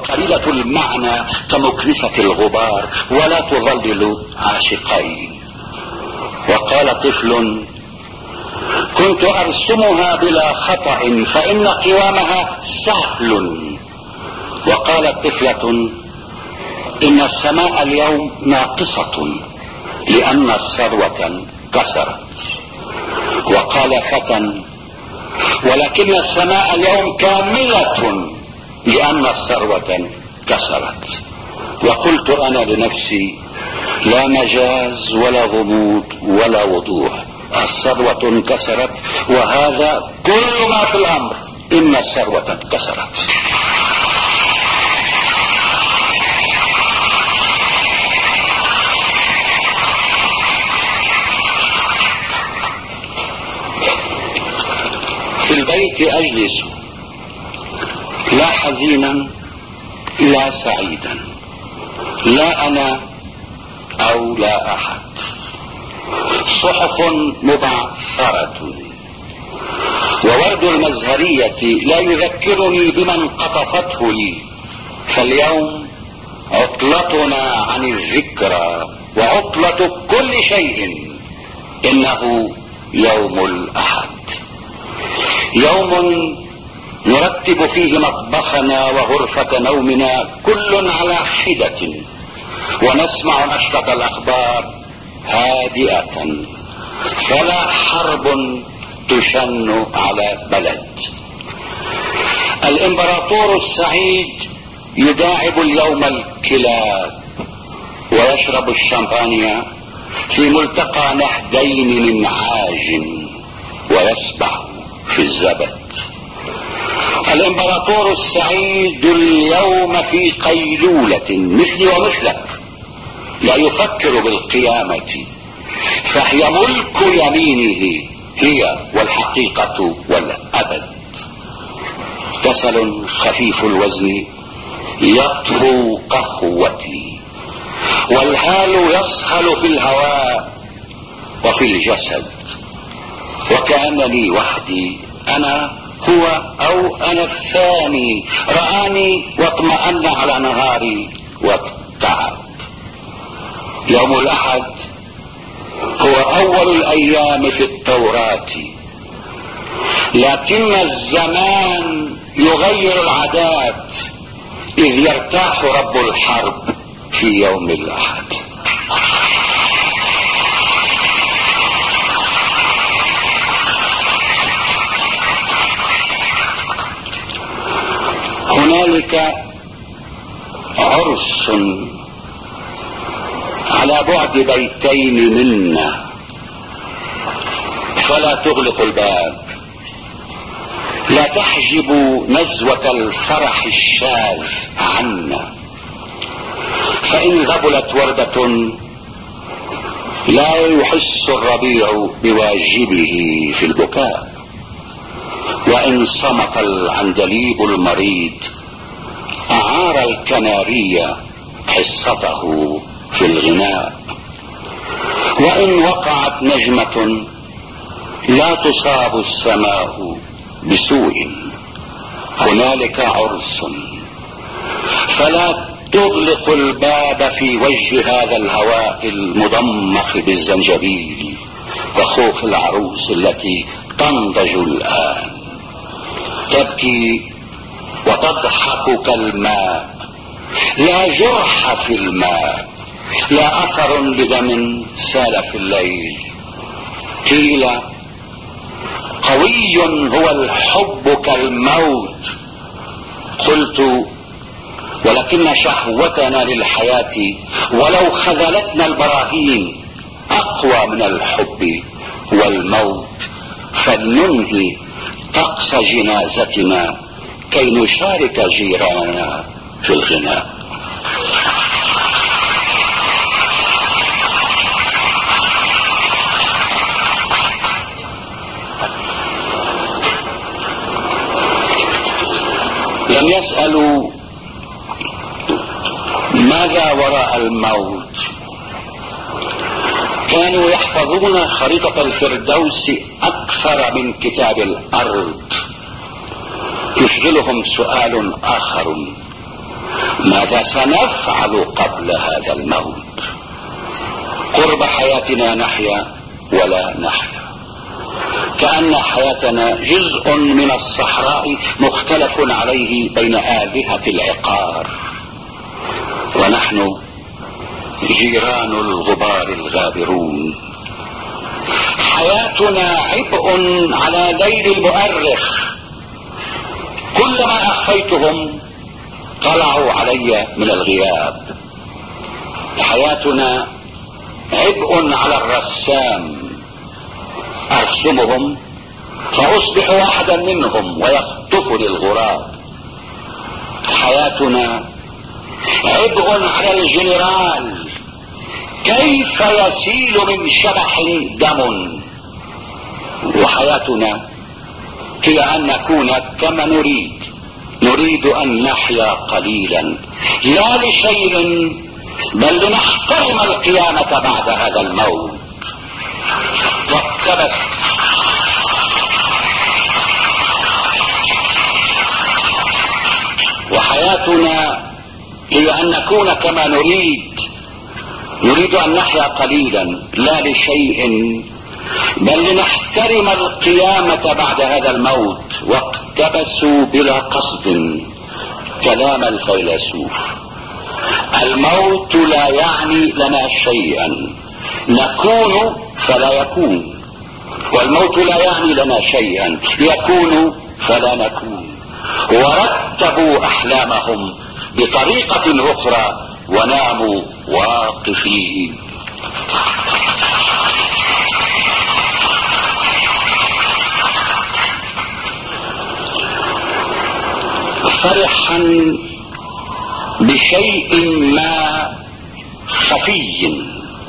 قليلة المعنى كمكنسة الغبار ولا تظلل عاشقين. وقال طفل: كنت أرسمها بلا خطأ فإن قوامها سهل. وقالت طفلة: إن السماء اليوم ناقصة لأن الثروة كسرت. وقال فتى: ولكن السماء اليوم كاملة لأن الثروة كسرت. وقلت أنا لنفسي: لا مجاز ولا غموض ولا وضوح، الثروة انكسرت، وهذا كل ما في الأمر، إن الثروة انكسرت. في البيت أجلس لا حزينا لا سعيدا، لا أنا أو لا أحد. صحف مبعثرة وورد المزهرية لا يذكرني بمن قطفته لي. فاليوم عطلتنا عن الذكرى وعطلة كل شيء، إنه يوم الأحد، يوم نرتب فيه مطبخنا وغرفة نومنا كل على حدة، ونسمع نشرة الأخبار هادئة، فلا حرب تشن على بلد. الإمبراطور السعيد يداعب اليوم الكلاب ويشرب الشامبانيا في ملتقى نهدين من عاج ويسبح في الزبد. الإمبراطور السعيد اليوم في قيلولة مثلي ومثلك، لا يفكر بالقيامة، فهي ملك يمينه، هي والحقيقة والأبد. كسل خفيف الوزن يطهو قهوتي، والهال يصهل في الهواء وفي الجسد، وكأنني وحدي، أنا هو أو أنا الثاني، رآني واطمأن على نهاري وابتعد. يوم الأحد هو أول الأيام في التوراة، لكن الزمان يغير العادات، إذ يرتاح رب الحرب في يوم الأحد. هنالك عرس على بعد بيتين منا، فلا تغلق الباب، لا تحجب نزوة الفرح الشاذ عنا، فإن ذبلت وردة لا يحس الربيع بواجبه في البكاء، وإن صمت العندليب المريض أعار الكناري حصته في الغناء، وإن وقعت نجمة لا تصاب السماء بسوء. هنالك عرس، فلا تغلق الباب في وجه هذا الهواء المضمخ بالزنجبيل وخوخ العروس التي تنضج الآن، تبكي وتضحك كالماء، لا جرح في الماء، لا أثر لدم سال في الليل. قيل قوي هو الحب كالموت، قلت ولكن شهوتنا للحياة ولو خذلتنا البراهين أقوى من الحب والموت، فلننهي طقس جنازتنا كي نشارك جيراننا في الغناء. لم يسألوا ماذا وراء الموت، كانوا يحفظون خريطة الفردوس أكثر من كتاب الأرض. يشغلهم سؤال آخر: ماذا سنفعل قبل هذا الموت؟ قرب حياتنا نحيا ولا نحيا، كأن حياتنا جزء من الصحراء مختلف عليه بين آلهة العقار، ونحن جيران الغبار الغابرون. حياتنا عبء على ليل المؤرخ، كلما أخفيتهم طلعوا علي من الغياب. حياتنا عبء على الرسام، أرسمهم فأصبح واحدا منهم ويخطفني الغراب. حياتنا عبء على الجنرال، كيف يسيل من شبح دم. وحياتنا هي أن نكون كما نريد أن نحيا قليلا لا لشيء بل لنحترم القيامة بعد هذا الموت. وحياتنا هي أن نكون كما نريد أن نحيا قليلا لا لشيء بل لنحترم القيامة بعد هذا الموت. واقتبسوا بلا قصد كلام الفيلسوف: الموت لا يعني لنا شيئا، نكون فلا يكون، والموت لا يعني لنا شيئا، يكون فلا نكون. ورتبوا أحلامهم بطريقة أخرى وناموا واقفين. فرحا بشيء ما خفي،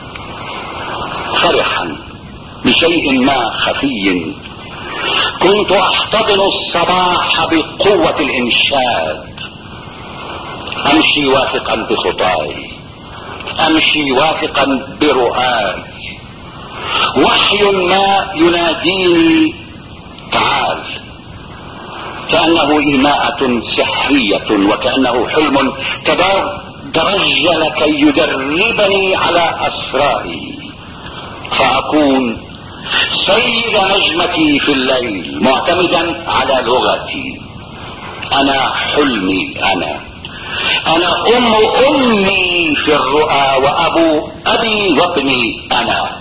فرحا بشيء ما خفي، كنت احتضن الصباح بقوة الانشاد، امشي واثقا بخطاي، امشي واثقا برؤاي، وحي ما يناديني تعال، كأنه إيماءة سحرية وكأنه حلم تدرج لكي يدربني على أسراري، فأكون سيد نجمتي في الليل معتمدا على لغتي. أنا حلمي، أنا أمي في الرؤى وأبو أبي وابني أنا.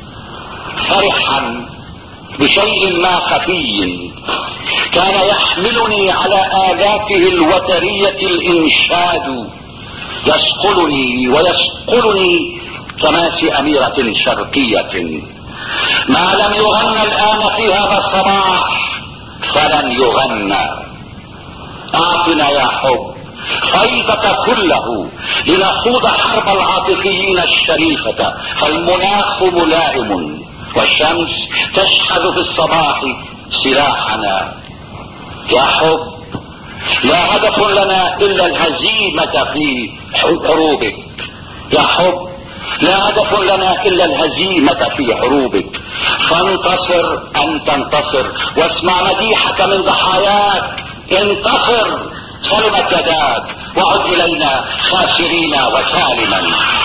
فرحا بشيء ما خفي كان يحملني على آلاته الوترية الإنشاد، يسقلني ويسقلني كماس أميرة شرقية. ما لم يغنى الآن في هذا الصباح فلن يغنى. أعطنا يا حب فيضك كله لنخوض حرب العاطفيين الشريفة، فالمناخ ملائم والشمس تشحذ في الصباح سلاحنا. يا حب لا هدف لنا إلا الهزيمة في حروبك، يا حب لا هدف لنا إلا الهزيمة في حروبك. فانتصر أن تنتصر واسمع مديحك من ضحاياك. انتصر سلمت يداك وعد إلينا خاسرين وسالما.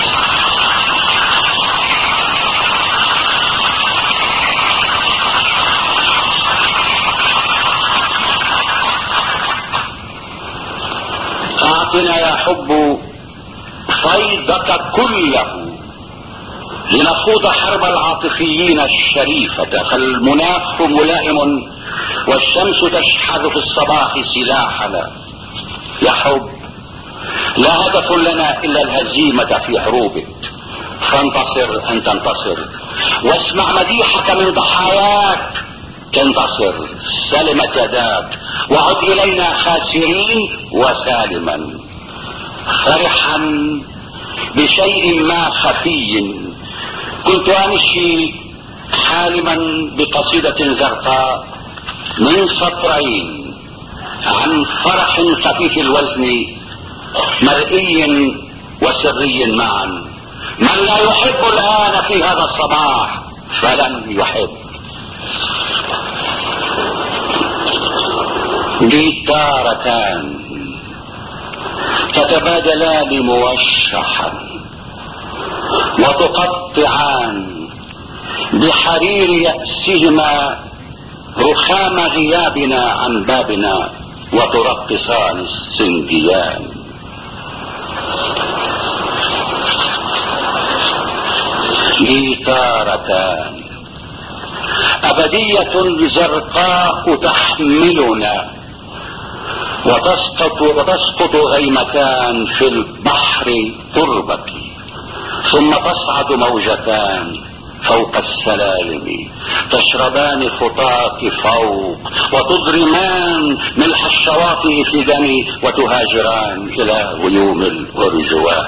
أعطنا يا حب فيضك كله لنخوض حرب العاطفيين الشريفة، فالمناخ ملائم والشمس تشحذ في الصباح سلاحنا. يا حب لا هدف لنا إلا الهزيمة في حروبك، فانتصر أن تنتصر واسمع مديحك من ضحاياك. انتصر سلمت يداك وعد إلينا خاسرين وسالما. فرحا بشيء ما خفي كنت أمشي حالما بقصيدة زرقاء من سطرين عن فرح خفيف الوزن مرئي وسري معا. من لا يحب الآن في هذا الصباح فلن يحب. جيتارتان تتبادلان موشحا وتقطعان بحرير يأسهما رخام غيابنا عن بابنا وترقصان السنديان. جيتارتان أبدية زرقاء تحملنا، وتسقط غيمتان في البحر قربك، ثم تصعد موجتان فوق السلالم، تشربان خطاك فوق وتضرمان ملح الشواطئ في دمي، وتهاجران إلى غيوم الأرجوان.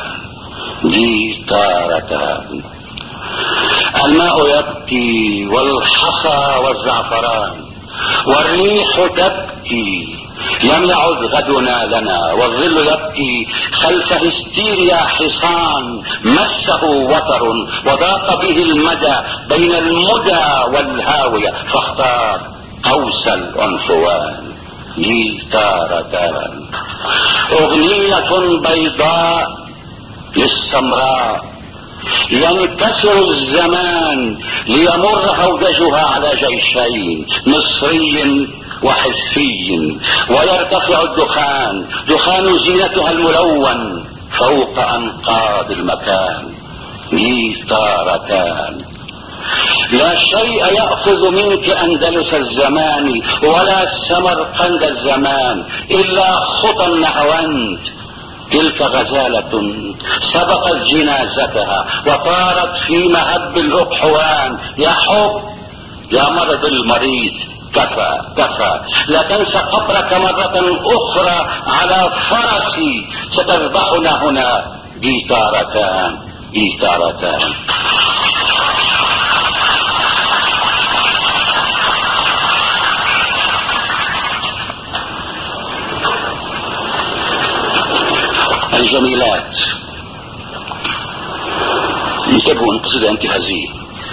جيتارتان. الماء يبكي والحصى والزعفران، والريح تبكي لم يعد غدنا لنا، والظل يبكي خلف هستيريا حصان مسه وتر وضاق به المدى بين المدى والهاوية، فاختار قوس العنفوان. جيتارتان. أغنية بيضاء للسمراء، ينكسر الزمان ليمر هودجها على جيشين، مصري وحسي، ويرتفع الدخان، دخان زينتها الملون فوق أنقاض المكان. جيتارتان. لا شيء يأخذ منك أندلس الزمان ولا سمرقند الزمان إلا خطى النهواند. تلك غزالة سبقت جنازتها وطارت في مهب الأقحوان. يا حب يا مرض المريض، كفى كفى، لا تنسى قبرك مرة أخرى على فرسي ستذبحنا هنا. جيتارتان. جيتارتان. الجميلات. انتبهوا ان قصيدة انتهازية.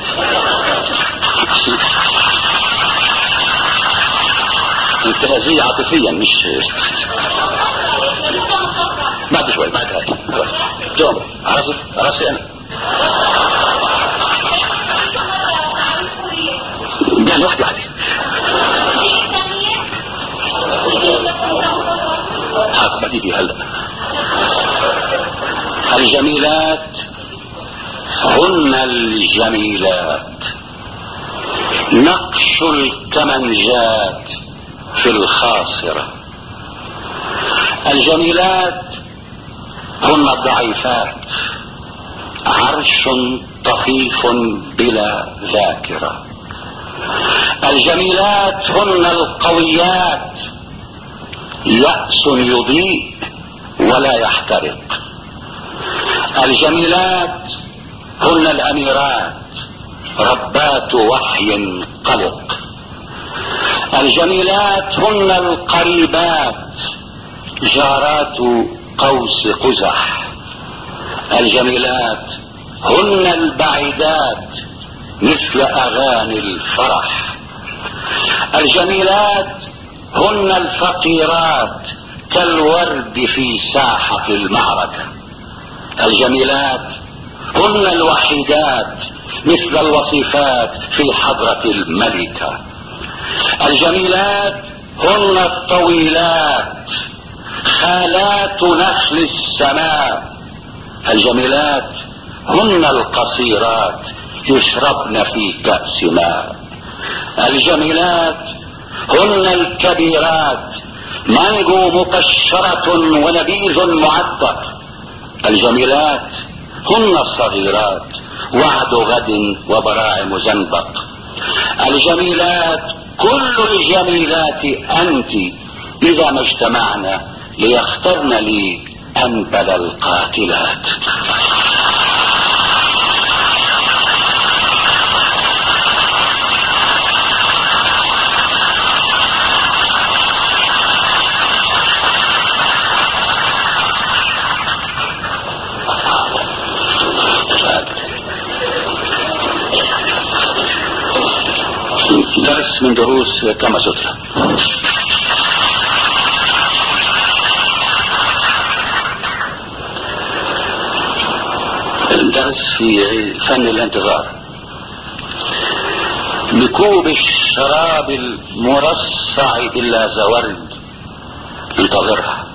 انتهازية عاطفيا، مش بعد شوي، بعد هاي دوم راسي انا يعني واحدة حاط بديدي هلا. الجميلات هن الجميلات، نقش الكمنجات في الخاصرة. الجميلات هن الضعيفات، عرش طفيف بلا ذاكرة. الجميلات هن القويات، يأس يضيء ولا يحترق. الجميلات هن الأميرات، ربات وحي قلق. الجميلات هن القريبات، جارات قوس قزح. الجميلات هن البعيدات، مثل أغاني الفرح. الجميلات هن الفقيرات، كالورد في ساحة المعركة. الجميلات هن الوحيدات، مثل الوصيفات في حضرة الملكة. الجميلات هن الطويلات، خالات نخل السماء. الجميلات هن القصيرات، يشربن في كأس ماء. الجميلات هن الكبيرات، مانجو مقشرة ونبيذ معطر. الجميلات هن الصغيرات، وعد غد وبراعم زنبق. الجميلات كل الجميلات أنت، إذا ما اجتمعنا ليخترن لي أنبل القاتلات. درس من دروس كما سترى. نتنافس في فن الانتظار. بكوب الشراب المرصع باللازورد انتظرها.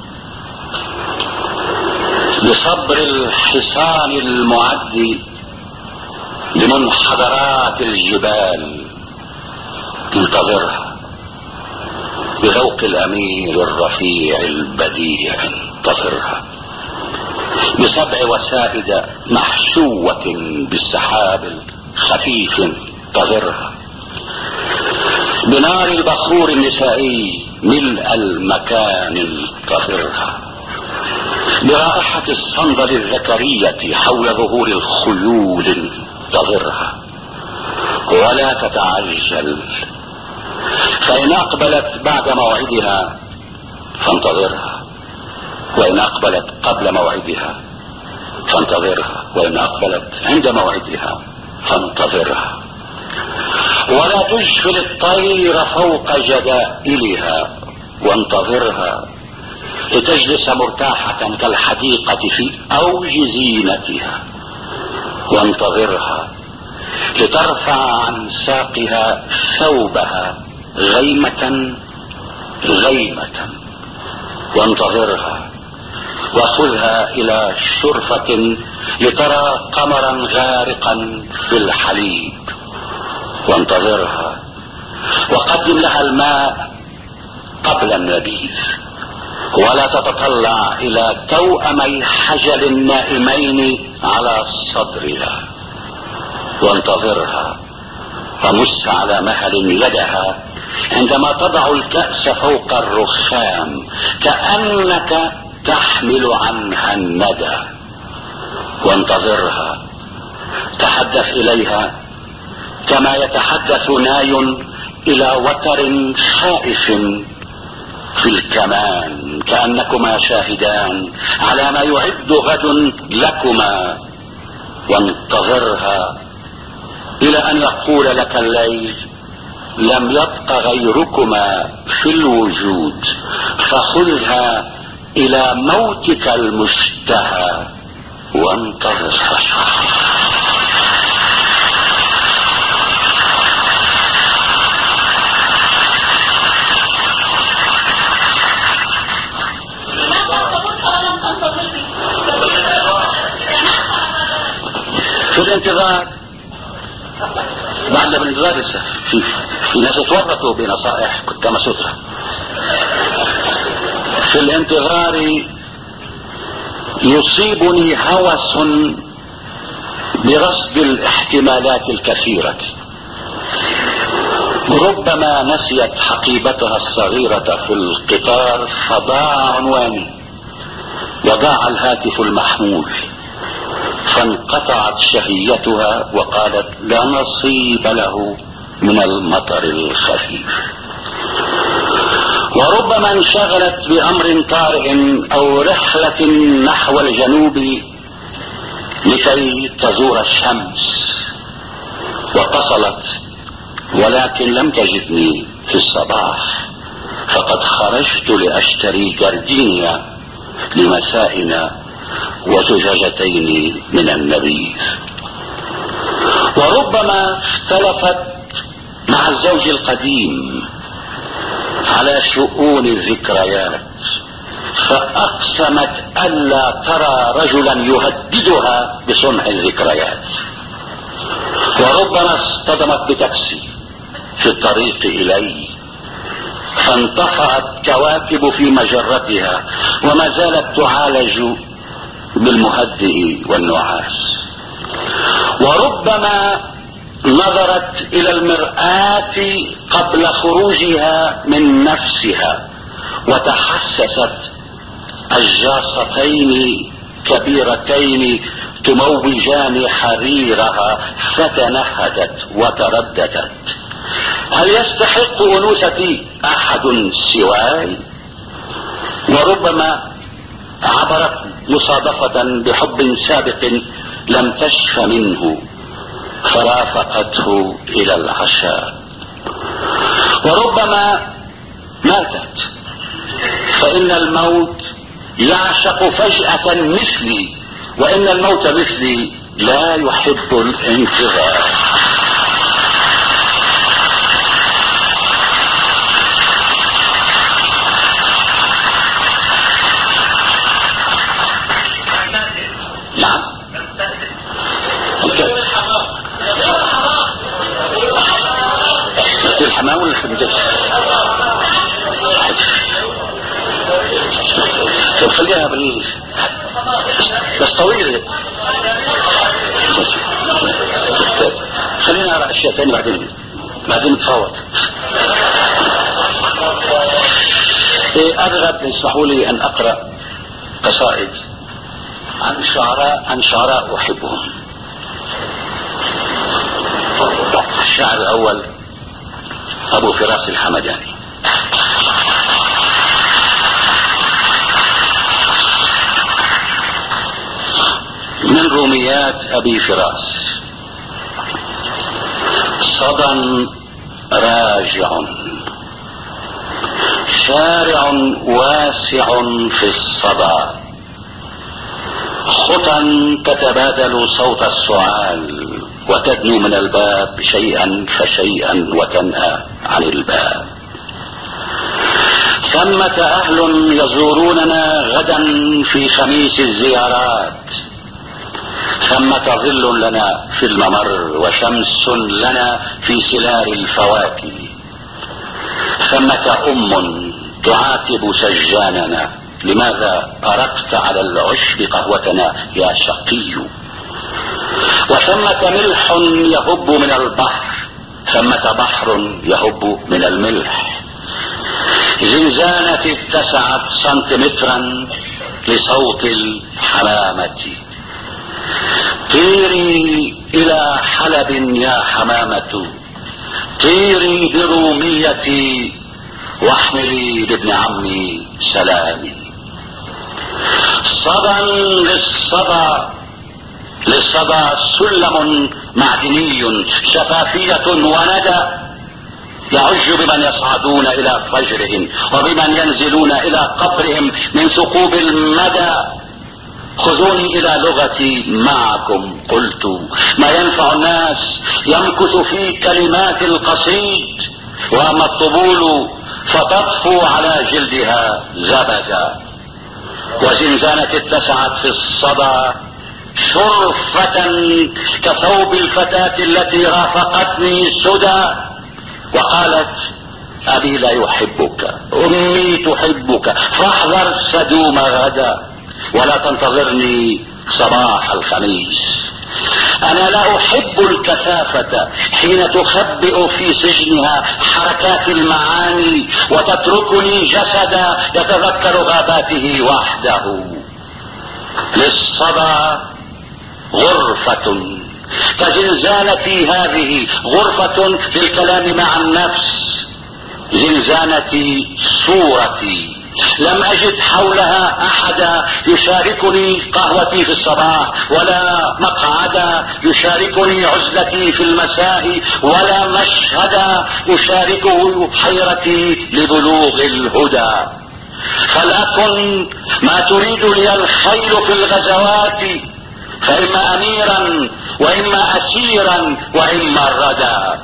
بصبر الحصان المعدي لمنحدرات الجبال انتظرها. بذوق الامير الرفيع البديع انتظرها. بسبع وسائد محشوة بالسحاب الخفيف انتظرها. بنار البخور النسائي ملء المكان انتظرها. برائحة الصندل الذكرية حول ظهور الخيول انتظرها. ولا تتعجل، فإن أقبلت بعد موعدها فانتظرها، وإن أقبلت قبل موعدها فانتظرها، وإن أقبلت عند موعدها فانتظرها. ولا تجفل الطير فوق جدائلها وانتظرها، لتجلس مرتاحة كالحديقة في أوج زينتها وانتظرها. لترفع عن ساقها ثوبها غيمة غيمة وانتظرها. وخذها إلى شرفة لترى قمرا غارقا في الحليب وانتظرها. وقدم لها الماء قبل النبيذ، ولا تتطلع إلى توأمي حجل النائمين على صدرها وانتظرها. ومس على مهل يدها عندما تضع الكأس فوق الرخام كأنك تحمل عنها الندى وانتظرها. تحدث إليها كما يتحدث ناي إلى وتر خائف في الكمان، كأنكما شاهدان على ما يعد غد لكما وانتظرها. إلى أن يقول لك الليل لم يبق غيركما في الوجود، فخذها إلى موتك المشتهى وانتظرها. في الانتظار، بعد الانتظار لسه في ناس اتورطوا بنصائح كما سترة. في الانتظار يصيبني هوس برصد الاحتمالات الكثيرة. ربما نسيت حقيبتها الصغيرة في القطار فضاع عنواني وضاع الهاتف المحمول، فانقطعت شهيتها وقالت لا نصيب له من المطر الخفيف. وربما انشغلت بأمر طارئ أو رحلة نحو الجنوب لكي تزور الشمس واتصلت، ولكن لم تجدني في الصباح، فقد خرجت لأشتري جردينيا لمسائنا وزجاجتين من النبيذ. وربما اختلفت مع الزوج القديم على شؤون الذكريات، فأقسمت ألا ترى رجلا يهددها بصنع الذكريات. وربما اصطدمت بتاكسي في الطريق إلي فانطفأت كواكب في مجرتها وما زالت تعالج بالمهدئ والنعاس. وربما نظرت إلى المرآة قبل خروجها من نفسها وتحسست الجاصتين كبيرتين تموجان حريرها فتنهدت وترددت هل يستحق أنوثتي أحد سواي؟ وربما عبرت مصادفة بحب سابق لم تشف منه فرافقته إلى العشاء. وربما ماتت، فإن الموت يعشق فجأة مثلي، وإن الموت مثلي لا يحب الانتظار. نعم الحمام ولا الحمام؟ طب خليها بس طويل. خلينا على اشياء ثانيه بعدين نتفاوض. ارغب اسمحوا لي ان اقرا قصائد عن شعراء احبهم. الشاعر الاول ابو فراس الحمداني. من روميات ابي فراس: صدى راجع شارع واسع في الصدى، خطى تتبادل صوت السعال، وتدنو من الباب شيئا فشيئا وتنأى عن الباب. ثمة أهل يزوروننا غدا في خميس الزيارات، ثمة ظل لنا في الممر وشمس لنا في سلال الفواكه، ثمة تعاتب سجاننا: لماذا أرقت على العشب قهوتنا يا شقي؟ وثمة ملح يهب من البحر، ثمة بحر يهب من الملح. زنزانة اتسعت سنتيمترا لصوت الحمامة، طيري إلى حلب يا حمامة، طيري بروميتي واحملي لابن عمي سلامي. صدى للصدى سلم معدني شفافية وندى، يعج بمن يصعدون إلى فجرهم وبمن ينزلون إلى قبرهم من ثقوب المدى. خذوني إلى لغتي معكم، قلت ما ينفع الناس يمكث في كلمات القصيد، وأما الطبول فتطفو على جلدها زبدا. وزنزانة اتسعت في الصدى شرفة كثوب الفتاة التي رافقتني سدى، وقالت: أبي لا يحبك، أمي تحبك، فاحذر سدوم غدا، ولا تنتظرني صباح الخميس. أنا لا أحب الكثافة حين تخبئ في سجنها حركات المعاني وتتركني جسدا يتذكر غاباته وحده. للصدى غرفة كزنزانتي هذه، غرفة للكلام مع النفس. زنزانتي صورتي، لم أجد حولها أحدا يشاركني قهوتي في الصباح، ولا مقعدا يشاركني عزلتي في المساء، ولا مشهدا أشاركه حيرتي لبلوغ الهدى. فلأكن ما تريد لي الخيل في الغزوات، فإما أميرا وإما أسيرا وإما الردى.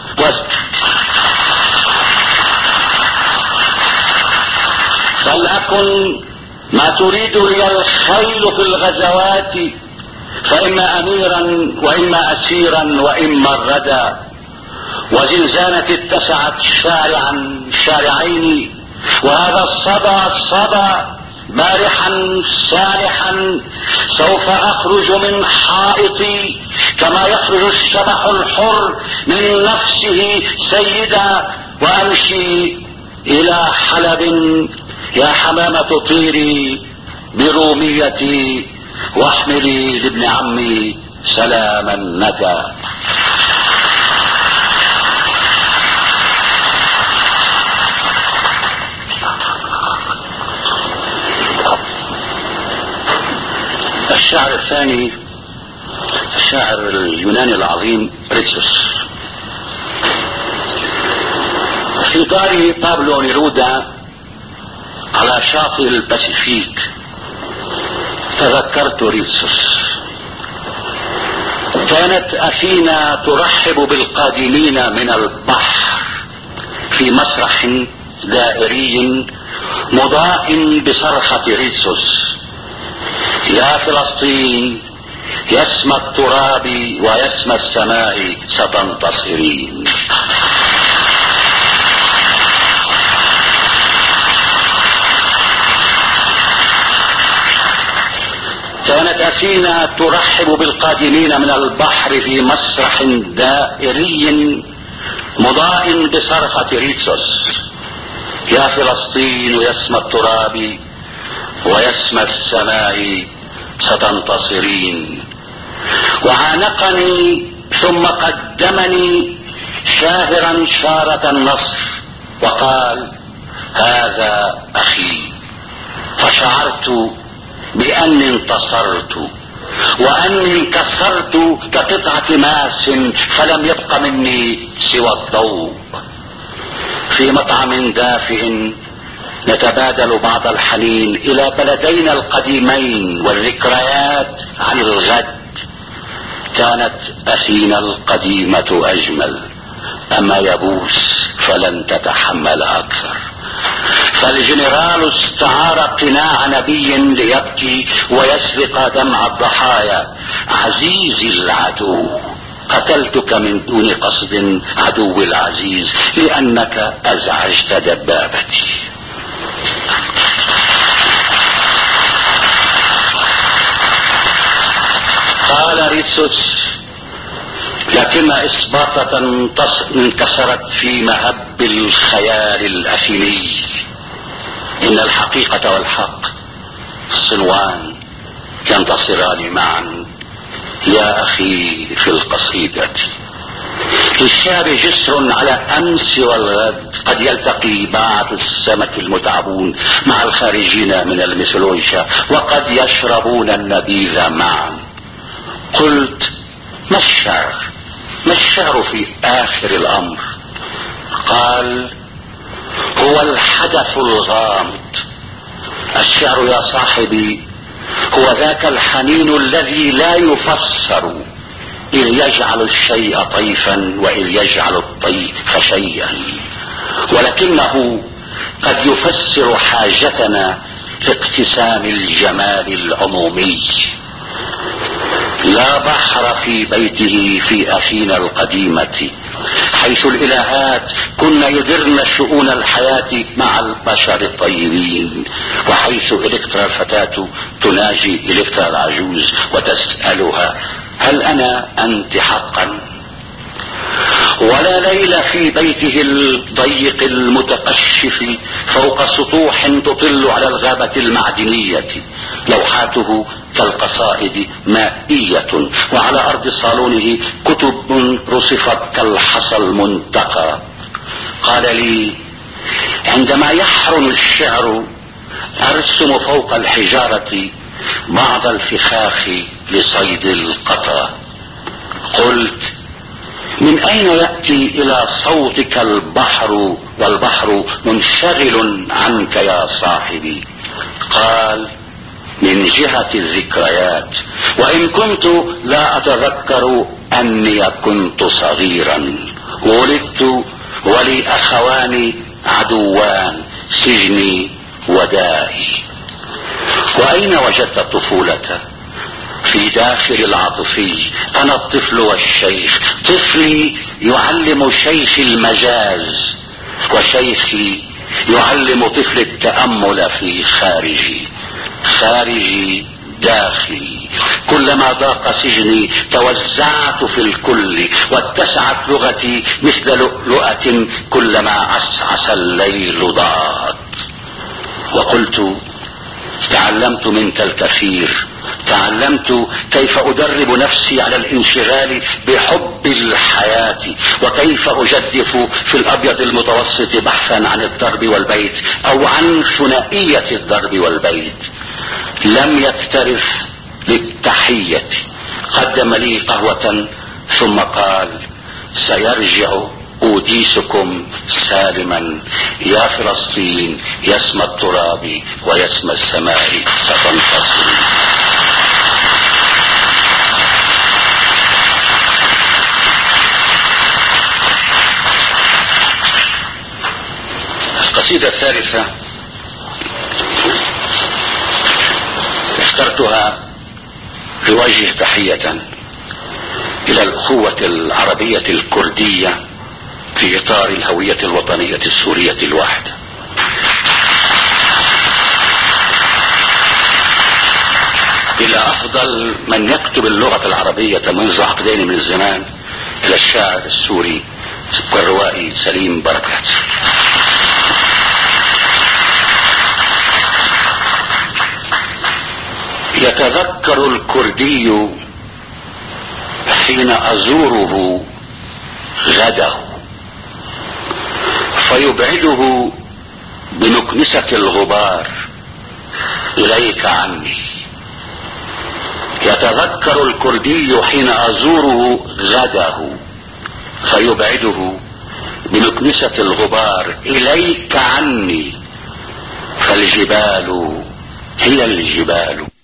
فلأكن ما تريد لي الخيل في الغزوات، فإما أميرا وإما أسيرا وإما الردى. وزنزانة اتسعت شارعين، وهذا الصدى بارحا سانحا. سوف أخرج من حائطي كما يخرج الشبح الحر من نفسه سيدا، وأمشي إلى حلب يا حمامة طيري بروميتي واحملي لابن عمي سلام الندى. الشاعر الثاني الشاعر اليوناني العظيم ريتسوس. في دار بابلو نيرودا على شاطئ الباسيفيك تذكرت ريتسوس. كانت أثينا ترحب بالقادمين من البحر في مسرح دائري مضاء بصرخة ريتسوس: يا فلسطين يا اسم التراب ويا اسم السماء ستنتصرين. كانت أثينا ترحب بالقادمين من البحر في مسرح دائري مضاء بصرخة ريتسوس: يا فلسطين يا اسم التراب ويا اسم السماء ستنتصرين. وعانقني ثم قدمني شاهرا شارة النصر وقال: هذا أخي. فشعرت بأني انتصرت وأني انكسرت كقطعة ماس، فلم يبق مني سوى الضوء. في مطعم دافئ نتبادل بعض الحنين إلى بلدينا القديمين والذكريات عن الغد. كانت أثينا القديمة أجمل، أما يبوس فلن تتحمل أكثر. فالجنرال استعار قناع نبي ليبكي ويسرق دمع الضحايا: عزيزي العدو، قتلتك من دون قصد عدو العزيز لأنك أزعجت دبابتي. قال ريتسوس: لكن إسباطة انكسرت في مهب الخيال الأثيني. إن الحقيقة والحق صنوان ينتصران معا يا أخي في القصيدة. للشعب جسر على أمس والغد، قد يلتقي باعة السمك المتعبون مع الخارجين من الميثولوجيا، وقد يشربون النبيذ معا. قلت: ما الشعر؟ ما الشعر في آخر الأمر؟ قال: هو الحدث الغامض. الشعر يا صاحبي هو ذاك الحنين الذي لا يفسر، إذ يجعل الشيء طيفا وإذ يجعل الطيف شيئا، ولكنه قد يفسر حاجتنا لاقتسام الجمال العمومي. لا بحر في بيته في أثينا القديمة، حيث الإلهات كن يدرن شؤون الحياة مع البشر الطيبين، وحيث إلكترا الفتاة تناجي إلكترا العجوز وتسألها: هل أنا أنت حقا؟ ولا ليل في بيته الضيق المتقشف فوق سطوح تطل على الغابة المعدنية، لوحاته كالقصائد مائية، وعلى أرض صالونه كتب رصفت كالحصى المنتقى. قال لي: عندما يحرم الشعر أرسم فوق الحجارة بعض الفخاخ لصيد القطا. قلت: من أين يأتي إلى صوتك البحر والبحر منشغل عنك يا صاحبي؟ قال: من جهة الذكريات، وإن كنت لا أتذكر أني كنت صغيرا، ولدت ولي أخوان عدوان، سجني ودائي. وأين وجدت الطفولة؟ في داخل العاطفي. أنا الطفل والشيخ، طفلي يعلم شيخ المجاز، وشيخي يعلم طفل التأمل في خارجي. خارجي داخلي. كلما ضاق سجني توزعت في الكل، واتسعت لغتي مثل لؤلؤة كلما عسعس الليل ضاءت. وقلت: تعلمت منك الكثير، تعلمت كيف أدرب نفسي على الانشغال بحب الحياة، وكيف أجدف في الأبيض المتوسط بحثا عن الدرب والبيت، أو عن ثنائية الدرب والبيت. لم يكترث للتحية، قدم لي قهوة ثم قال: سيرجع أوديسكم سالما يا فلسطين، يا اسم التراب ويا اسم السماء ستنتصر. القصيدة الثالثة اخترتها لوجه تحية إلى الأخوة العربية الكردية في إطار الهوية الوطنية السورية الواحدة. إلى أفضل من يكتب اللغة العربية منذ عقدين من الزمان، إلى الشاعر السوري والروائي سليم بركات. يتذكر الكردي حين أزوره غده، فيبعده بمكنسة الغبار إليك عني. يتذكر الكردي حين أزوره غده، فيبعده بمكنسة الغبار إليك عني. فالجبال هي الجبال